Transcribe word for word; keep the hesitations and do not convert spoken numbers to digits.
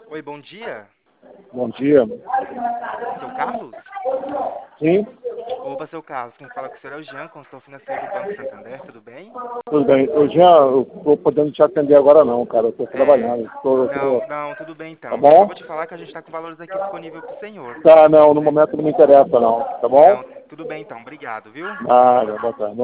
Oi, bom dia. Bom dia. Seu Carlos? Sim, Opa, seu Carlos. Quem fala com o senhor é o Jean, consultor financeiro do Banco Santander, tudo bem? tudo bem. Eu já eu tô podendo te atender agora não, cara. Eu tô É. trabalhando. Tô, Não, tô, não, tudo bem tá então. Só bom? vou te falar que a gente está com valores aqui disponível para o senhor. Tá, não, no Cê- momento não me interessa não, tá bom? Não, tudo bem então. Obrigado, viu? Ah, boa tarde.